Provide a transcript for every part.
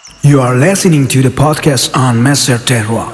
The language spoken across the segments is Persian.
You are listening to the podcast on Messer Terroir.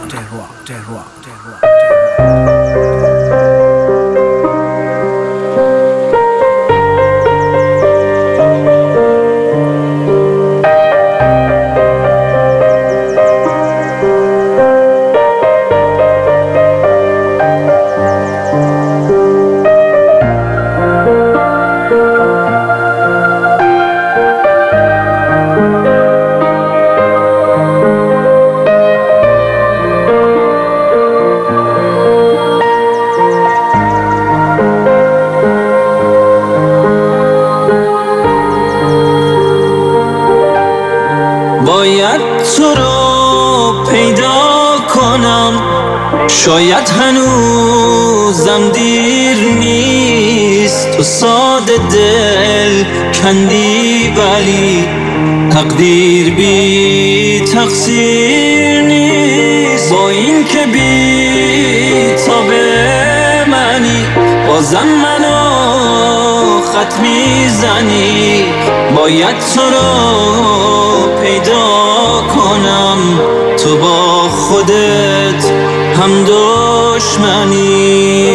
باید تو رو پیدا کنم، شاید هنوزم دیر نیست. تو ساده دل کندی ولی تقدیر بی تقصیر نیست. با این که بی تابه منی بازم منو خط میزنی. باید تو رو پیدا کنم، تو با خودت هم دشمنی.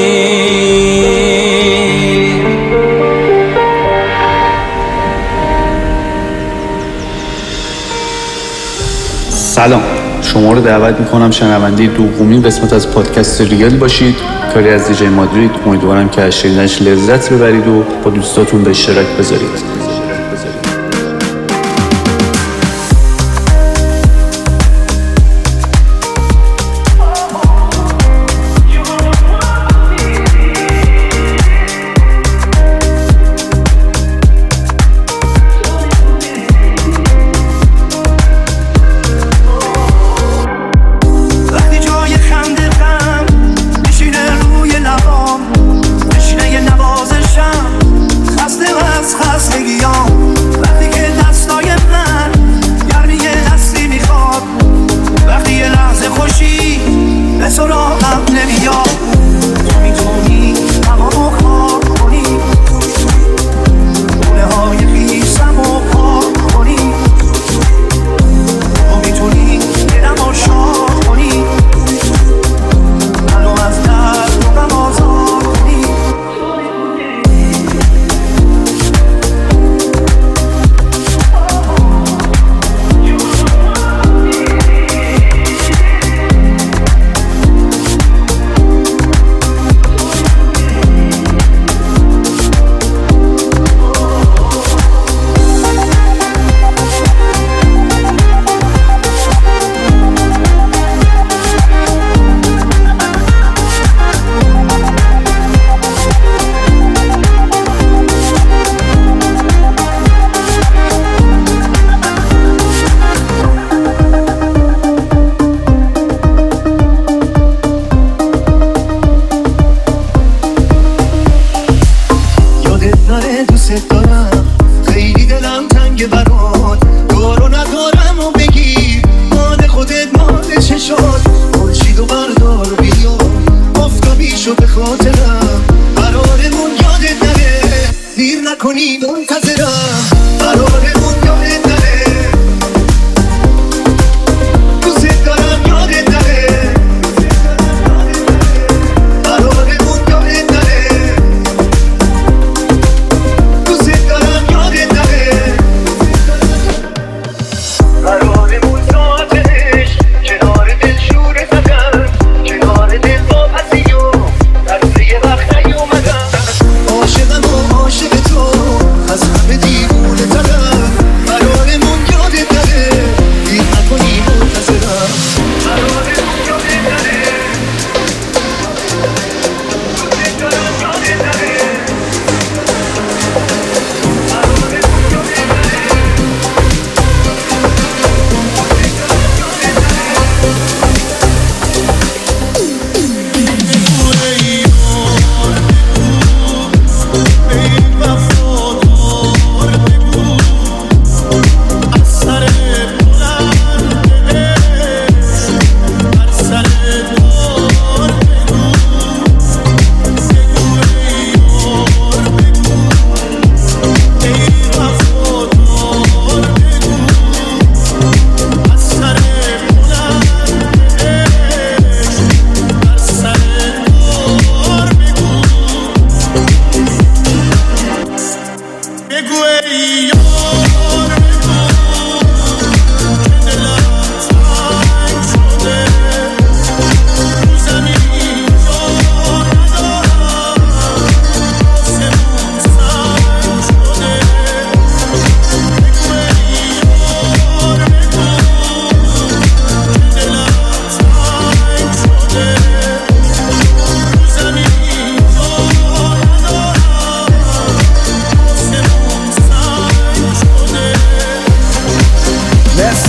سلام، شما رو دعوت میکنم شنونده دومین قسمت از پادکست ریال باشید، کاری از دیجی مادرید. امیدوارم که از شنیدنش لذت ببرید و با دوستاتون به اشتراک بذارید. خستگی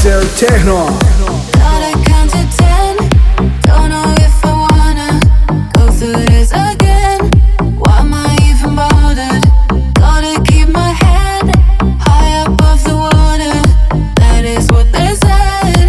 Master Techno. Gotta count to 10. Don't know if I wanna go through this again. Why am I even bothered? Gotta keep my head high above the water. That is what they said.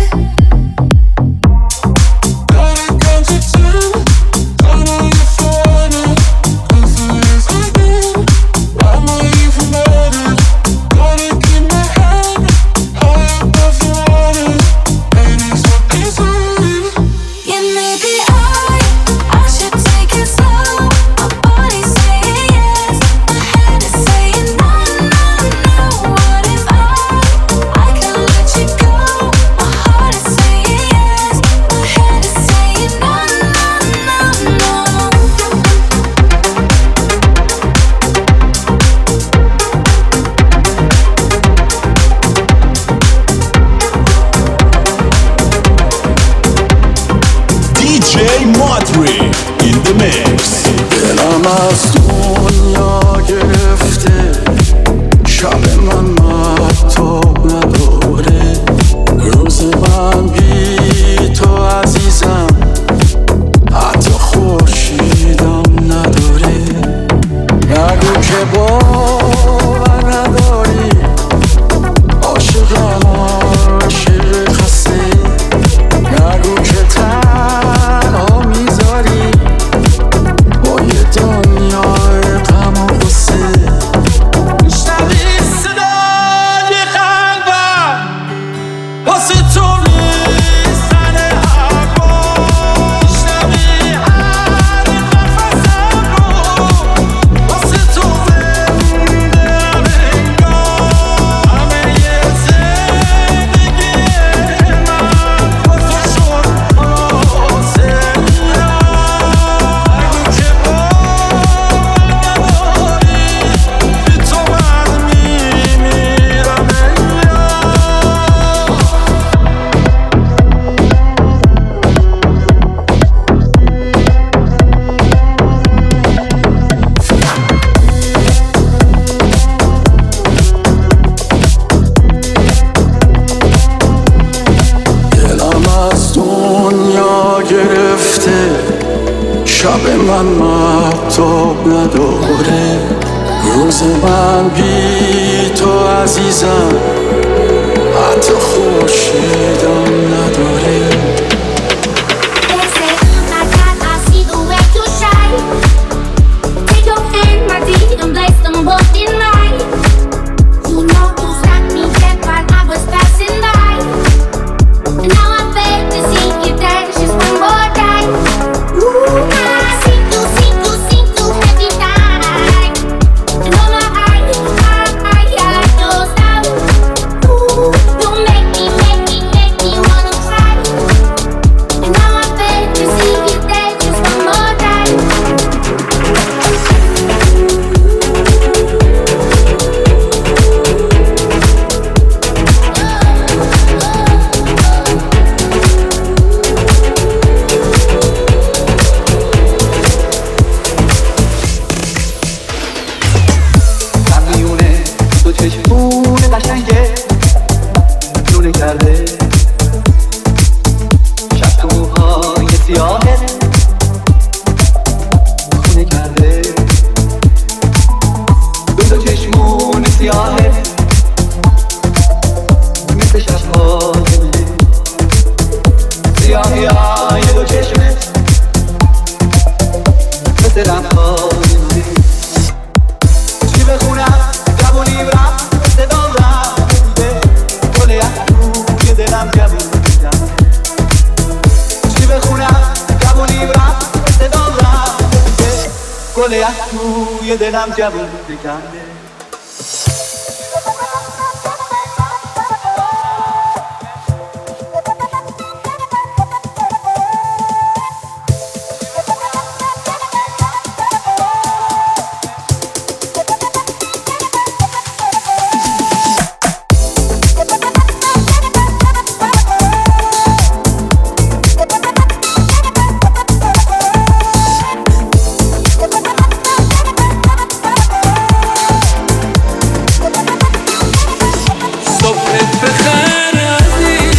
Gotta count to 10. Don't know if I wanna go through this again. Why am I even bothered? Gotta keep my head high above the water. That is what they said. Yeah, maybe I should take it slow. My body's saying yes, my head is saying no, no, no. What if I can let you go? My heart is saying yes, my head is saying no, no, no, no. DJ Madri in the mix. دلم از دنیا گرفته شب من مهتاب نداره روز من بی تو عزیزم حتی خورشیدم نداره نگو که باور نداری عاشقم عاشق خسته نگو که تنها میذاری با یه دنیای غم و غصه میشنوی صدای قلبم واسه تو میزنه حرفا میشنوی هر نفسم رو واسه تو زنده انگار همه یه زندگی من واسه شد خلاصه نگو که باور نداری بی تو من میمیرم دلم از دنیا گرفته شب من مهتاب نداره روز من بی تو عزیزم حتی خورشیدم نداره They say I got I see the way to shine. Take your hand, my dear, and place them both in mine. You know you stopped me dead while I was passing by. And now I beg to see you dance just one more time. Ooh, I sing to every time. And all my eyes, don't stop. Ooh, you make me wanna cry. And now I beg to see you dance just one more time. میونه تو چشمون قشنگه لونه کرده شب تو موهای سیاهت خونه کرده دو چشمون سیاهت مثل شبهای منه سیاهی های دو چشمت مثل لبهای منه چی بخونم جوونیم رفت صدام رفت میده گل یخروی دلم جوون میدم چی بخونم جوونیم رفت صدام رفت میده گل یخروی دلم جوون میدم صبحت بخیر عزیز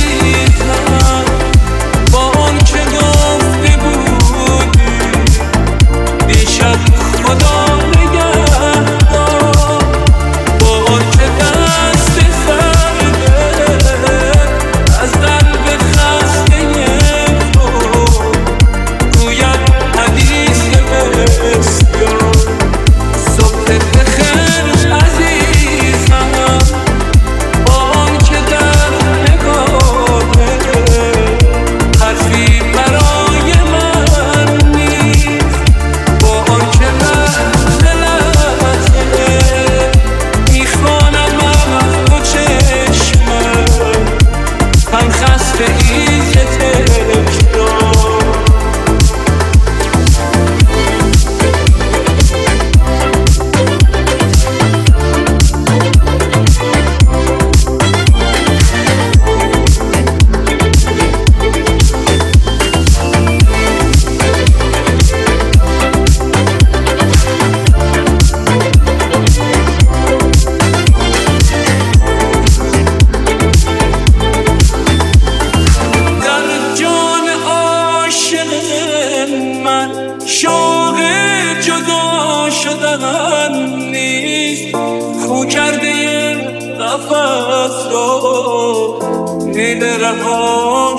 رو دیده رها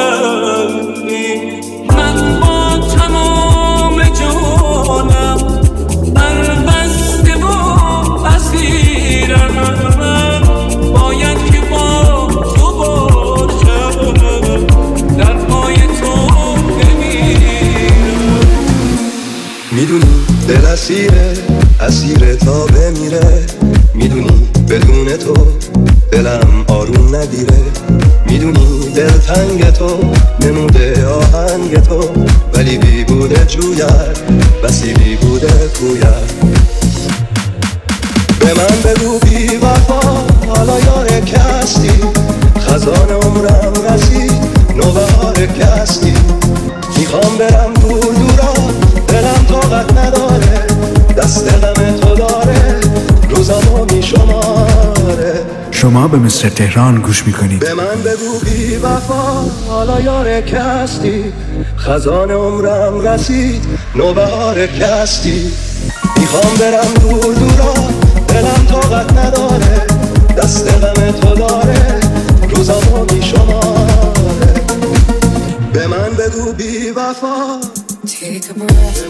شدنی من با تمام جانم بربسته و اسیرم باید که با تو باشم در پای تو بمیرم میدونی دل اسیر تا بمیره میدونی بدون تو دلم آروم نگیره میدونی دل تنگ تو نموده آهنگ تو ولی بی بوده جوید بسی بی بوده کوید به من بگو بی وفا حالا یار کستی خزان عمرم رسید نوبهار کستی میخوام برم دور دورا دلم طاقت نداره دست غم تو داره روزامو میشماره شما به مستر تهران گوش میکنید. به من بگو بی وفا حالا یار کستی خزان عمرم رسید نوبهار کستی میخوام برم دور دورا دلم طاقت نداره دست غم تو داره روزامو میشماره به من بگو بی وفا Take a breath.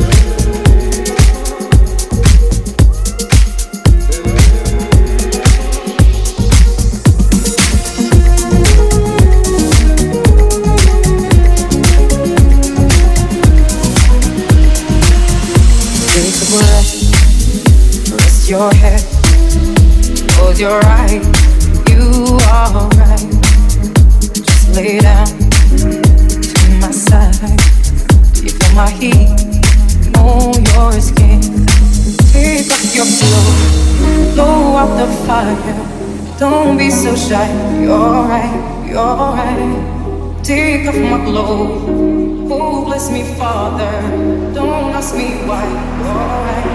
Take a breath, rest your head, close your eyes, you are right. Just lay down to my side, you feel my heat on your skin. Take off your clothes, blow out the fire, don't be so shy, you're right. Take off my clothes, oh bless me Father, don't ask me why, you're right.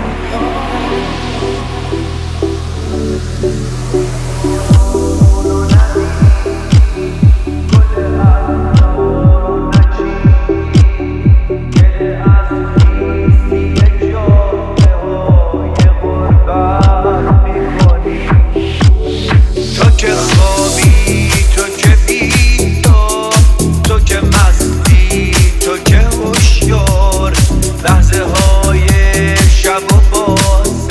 تو که خوابی تو که بیدار تو که مستی تو که هوشیار لحظه های شب و باز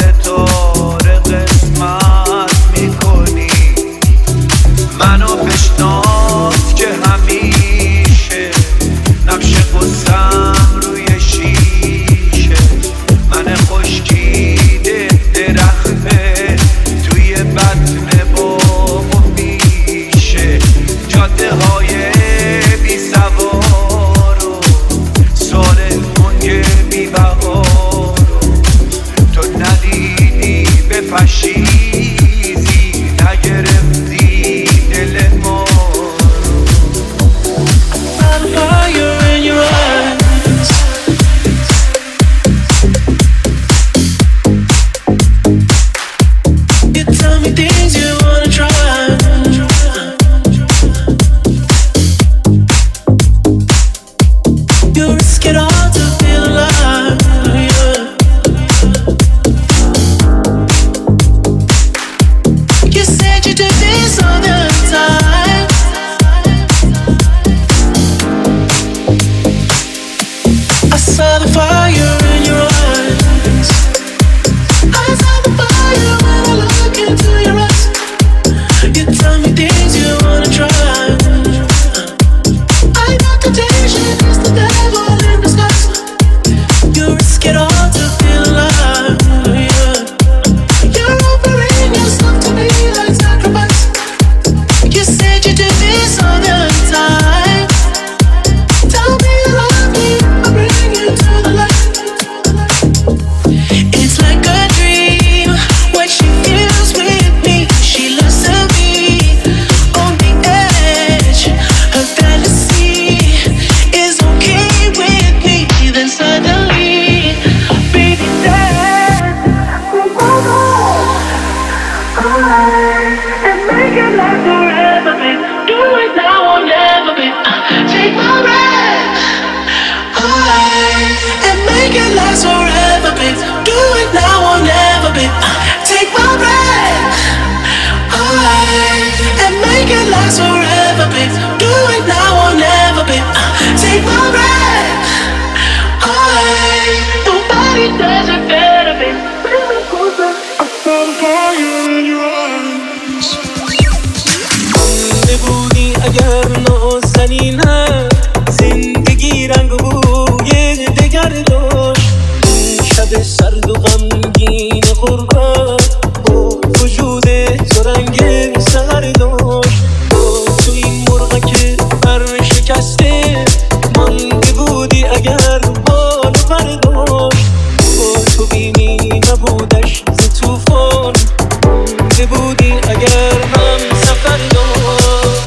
اگر نازنینه زندگی رنگ بوی دگر داشت. این شب سرد و غمگین غربت با وجود تو رنگ سحر داشت. تو این مرغک پر شکسته مانده بودی اگر بال و پر داشت. با تو بیمی نبودش ز توفان مانده بودی اگر هم سفر داشت.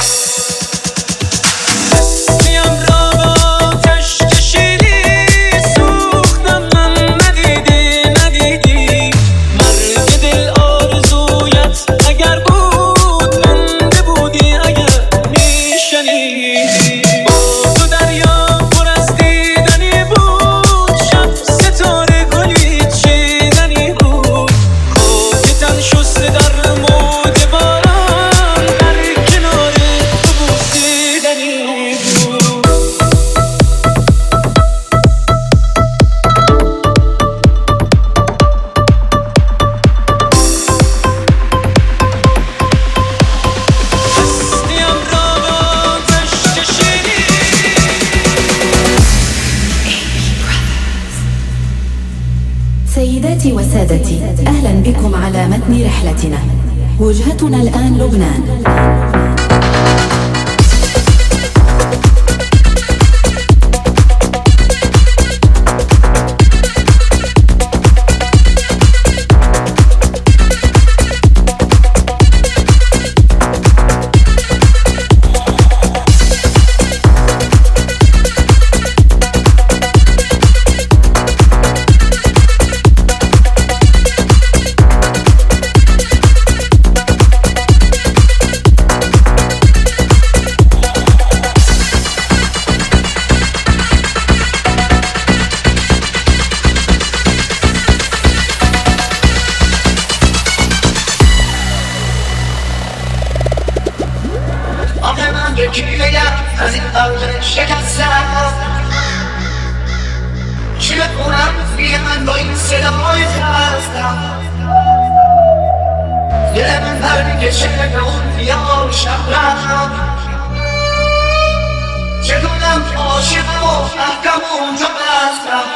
دستیم را با آتش کشیدی سوختم من ندیدی مرگ دل آرزویت اگر بود مانده بودی اگر میشنیدی. با تو دریا پر از دیدنی بود شب ستاره گلی چیدنی بود. خاک تن شسته در مود باران در کنار تو بوسیدنی بود. دستیم را با آتش کشیدی. سيداتي وسادتي، أهلا بكم على متن رحلتنا. وجهتنا الآن لبنان. آخه من به کی بگم از این قلب شکستم؟ چی بکنم بی من با این صدای خستم؟ دل من پر میکشه به اون خیال شبرم. چگونم عاشقم و محکم و اونجا بستم.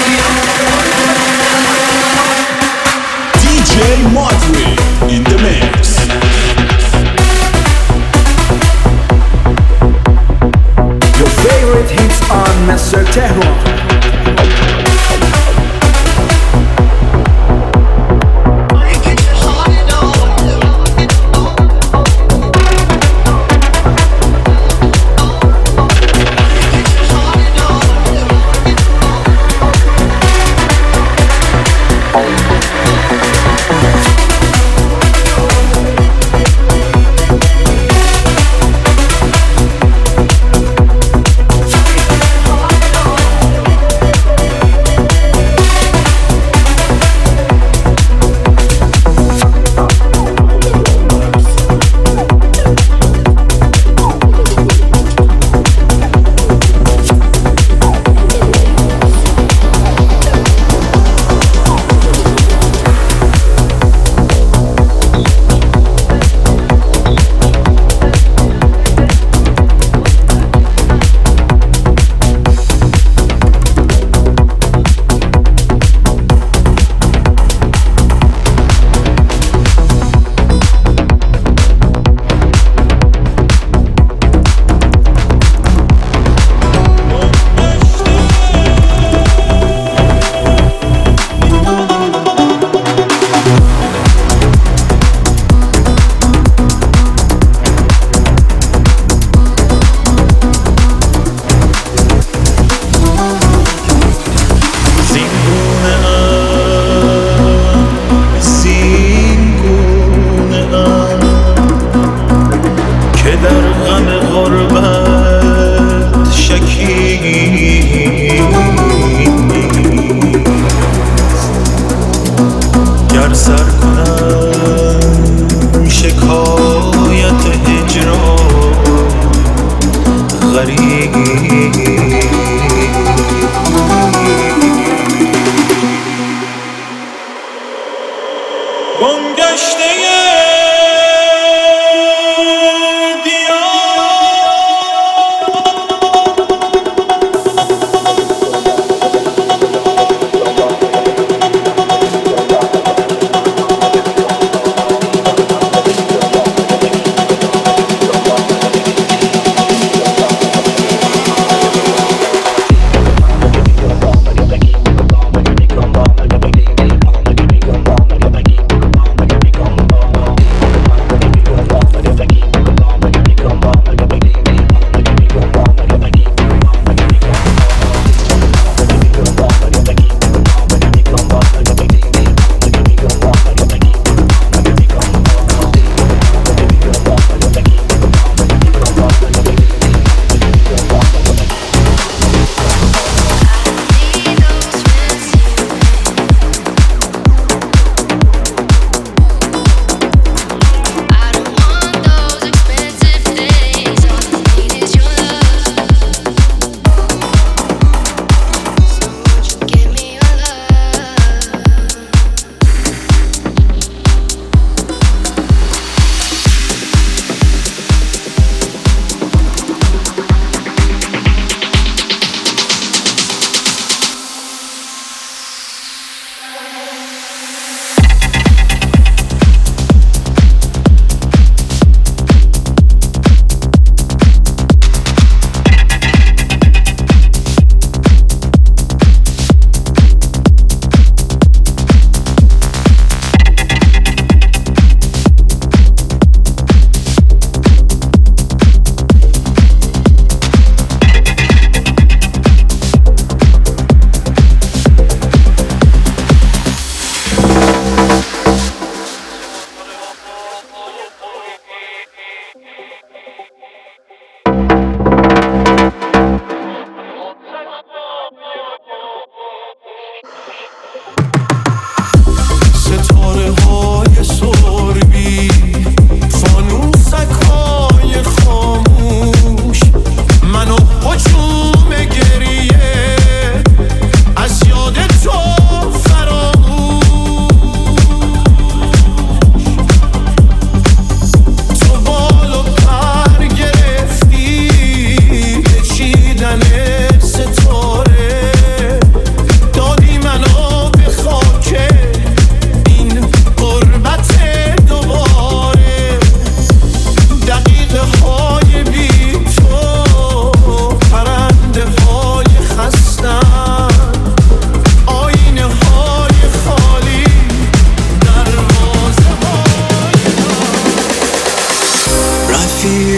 DJ Madri in the mix.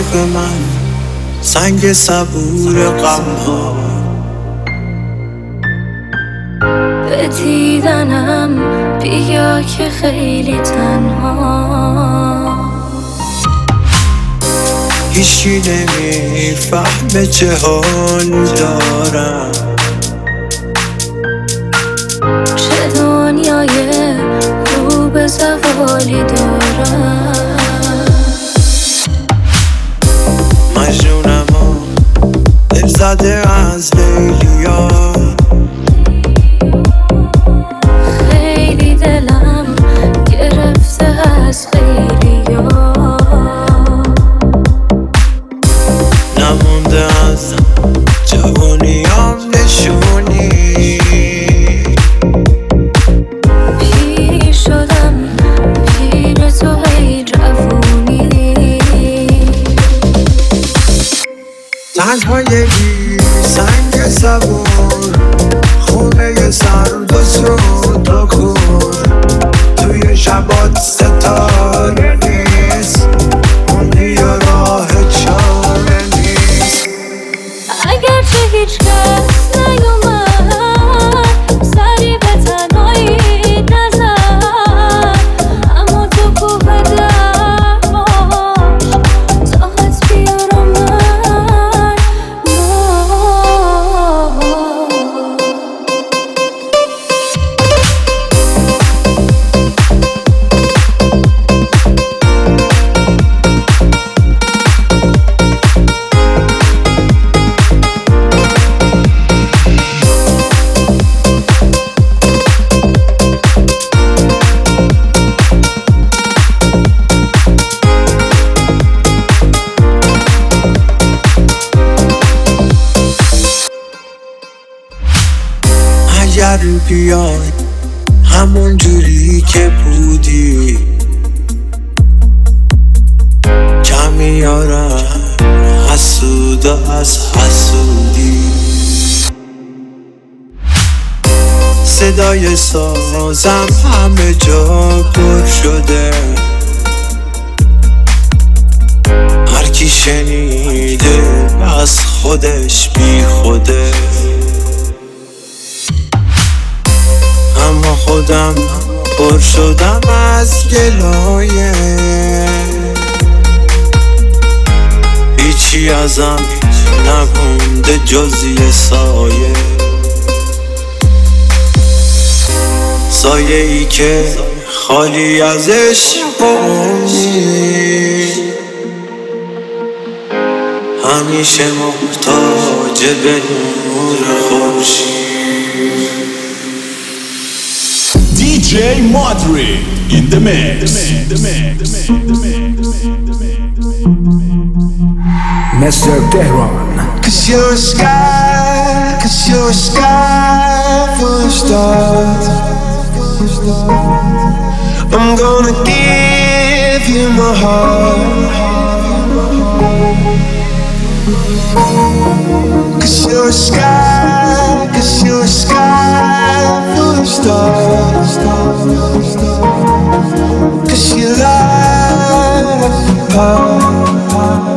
رفیق من سنگ صبور غم‌ها به دیدنم بیا که خیلی تنها هیچی نمیفهمه چه حال دارم چه دنیای رو به زوالی دارم مجنونم و دل زده از لیلیا خیلی دلم گرفته از خیلیا نمونده از جوانیام نشونی پیری شدم پیر تو ای جوونی تنهایی سنگ صبور خونه سرد و سود و کور توی شبات ستاره نیست موندی و راه چاره نیست اگرچه هیچ کس نیومد سری به تنهایی نزد اما تو کوه درماش طاقت بیارم من اگر بیای همون جوری که بودی کم میارم حسود از حسودی صدای سازم همه جا پر شده هر کی شنیده از خودش بی خوده اما خودم پر شدم از گلایه هیچی ازم نمونده جز یه سایه سایه ای که خالی از عشق و امید همیشه محتاج به نور خورشید DJ Madrid in the mix. Mr. Tehran. Cause you're a sky full of stars. I'm gonna give you my heart. Cause you're a sky full of stars. Cause you light up the path.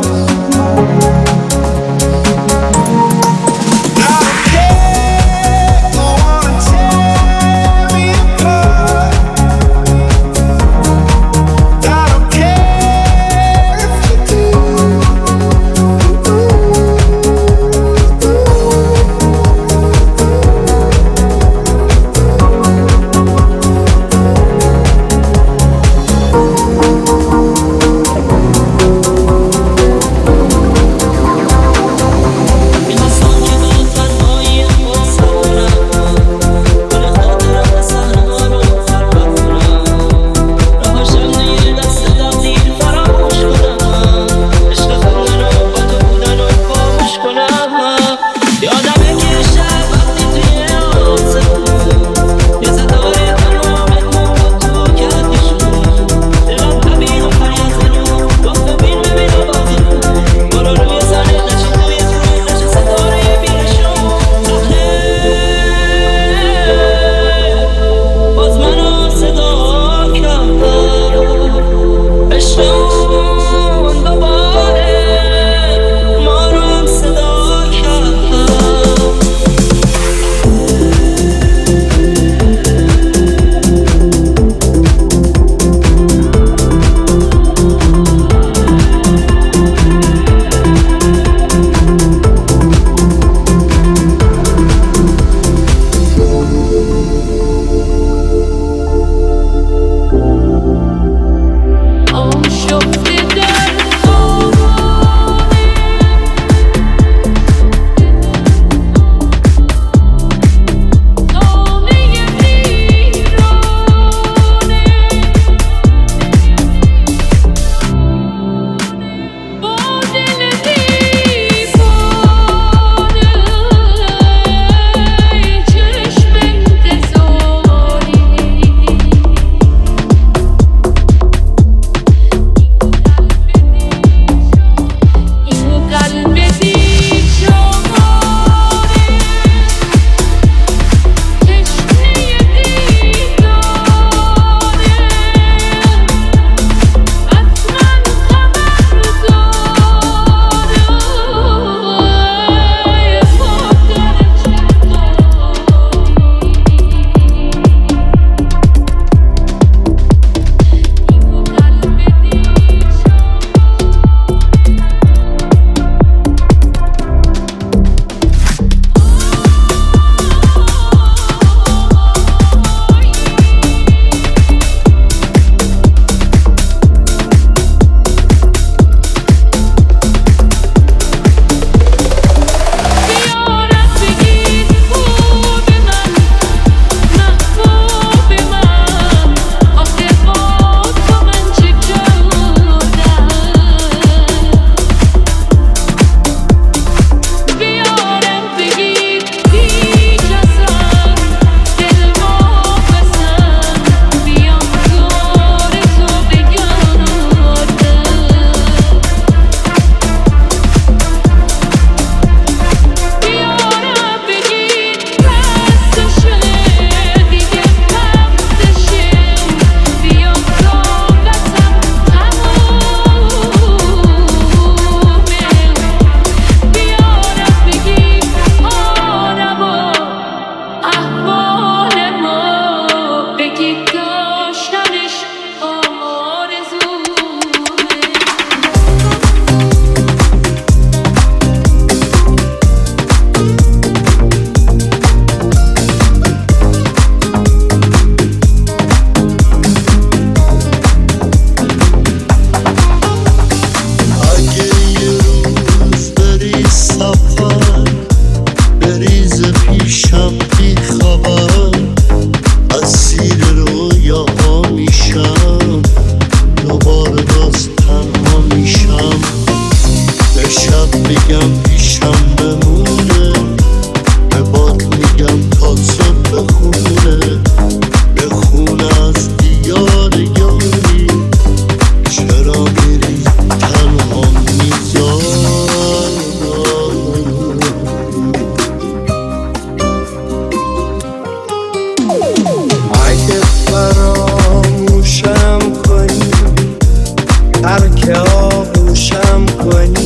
ترک آغوشم کنی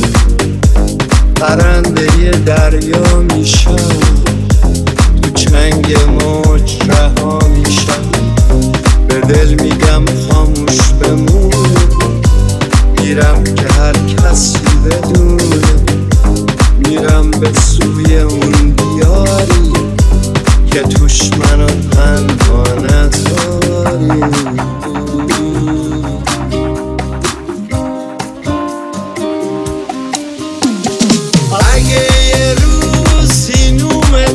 پرنده دریا میشم تو چنگ موج رها میشم به دل میگم خاموش بمون میرم که هر کسی بدونه میرم به سوی اون دیاری که توش منو تنها نذاری اگه یه روز سینوم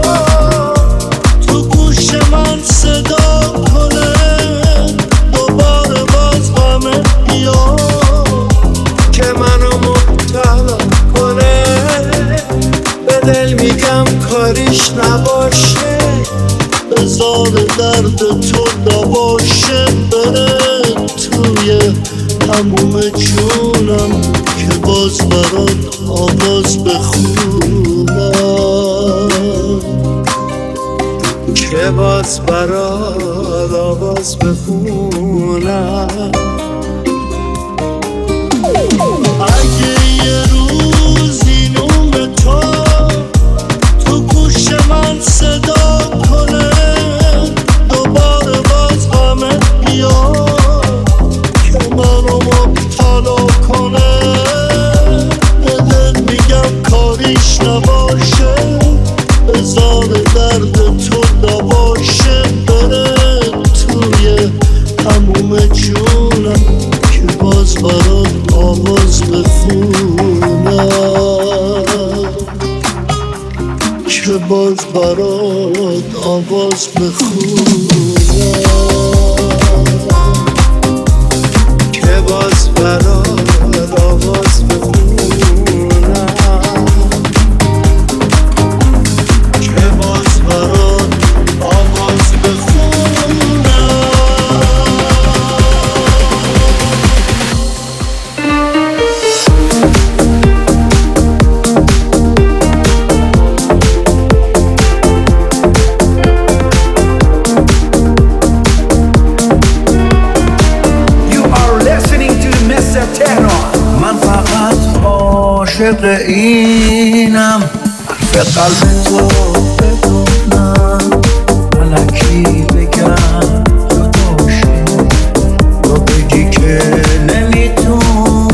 تو گوش من صدا کنه دوباره باز غمت بیاد که منو مبتلا کنه به دل میگم کاریش نباشه بذار درد تو نباشه بره توی تموم جونم که باز برات آواز بخونم که باز برات آواز بخونم اگه یه روز اینوم تو گوش من صدا کنه دوباره باز غمت بیاد که منو مبتلا کنه به دل میگم کاریش نباشه بذار درد تو نباشه بره توی تموم جونم که باز برات آواز بخونم که باز برات آواز بخونم که باز برات آواز بخونم که باز برات آواز بخونم عاشق اینم حرف قلب تو بدونم الکی بگم جداشی تو بگی که نمیتونم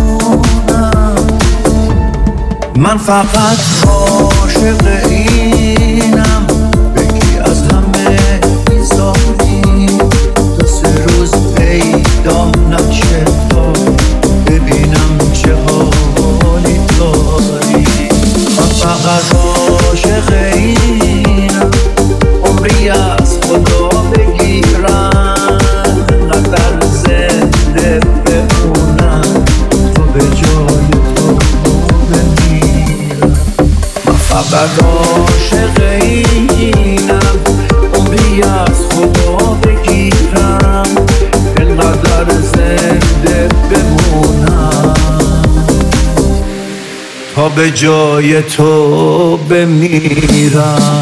من فقط عاشق اینم بگی از همه بیزاری دو سه روز پیدام نشه تا ببینم چه حالی داری من فقط عاشق اینم عمری از خدا بگیرم نقدر زنده بمونم تو به جای تو بمیرم من فقط عاشق اینم عمری از خدا بگیرم اینقدر زنده بمونم تا به جای تو بمیرم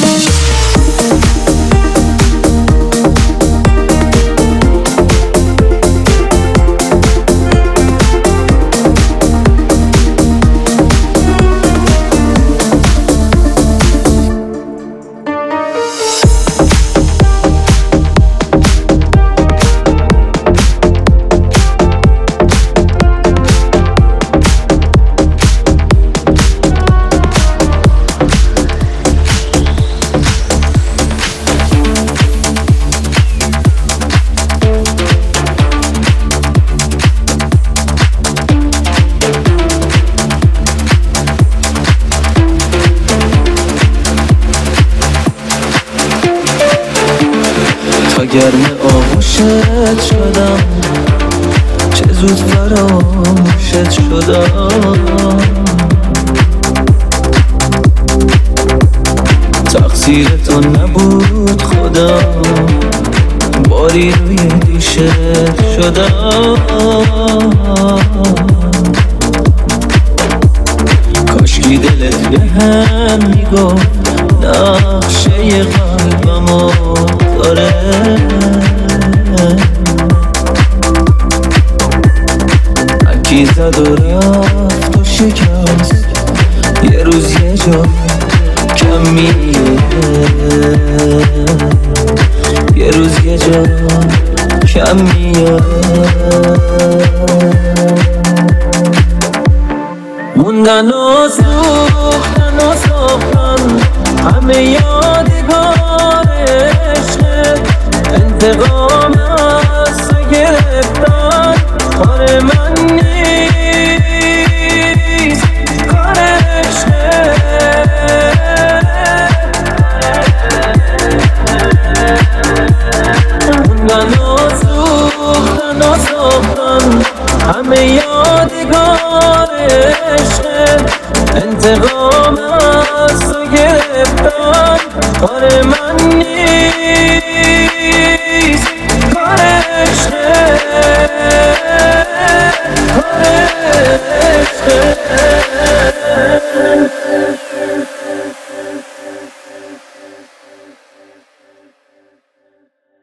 گرم آغوشت شدم چه زود فراموشت شدم تقصیر تو نبود خدا باری روی دوشت شدم کاشکی دلت به هم میگفت نقشه قلبمو داره یکی زد و رفت و شکست، یه روز یه جا کمیه، یه روز یه جا کمیه. موندن و سوختن و ساختن همه یادگار عشق، انتقام از تو گرفتن کار من نیست، کار عشقه. موندن و سوختن و ساختن همه یادگار عشق، انتقام از تو گرفتن کار من